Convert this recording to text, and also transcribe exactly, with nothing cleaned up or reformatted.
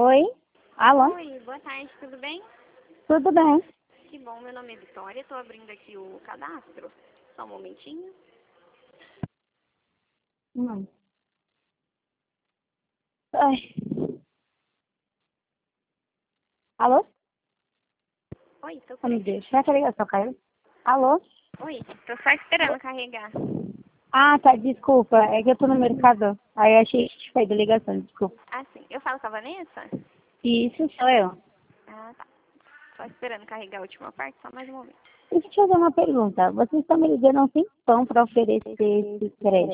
Oi? Alô? Oi, boa tarde, tudo bem? Tudo bem? Que bom, meu nome é Vitória, estou abrindo aqui o cadastro. Só um momentinho. Hum. Ai. Alô? Oi, tô Oh, por meu aqui. Deus, será que a ligação caiu? Alô? Oi, tô só esperando carregar. Ah, tá, desculpa. É que eu tô no mercado. Aí eu achei que tinha caído a ligação, desculpa. Ah, sim. Eu falo com a Vanessa? Isso sou eu. Ah, tá. Só esperando carregar a última parte, só mais um momento. Deixa eu te fazer uma pergunta. Vocês estão me ligando há um tempão para oferecer esse crédito.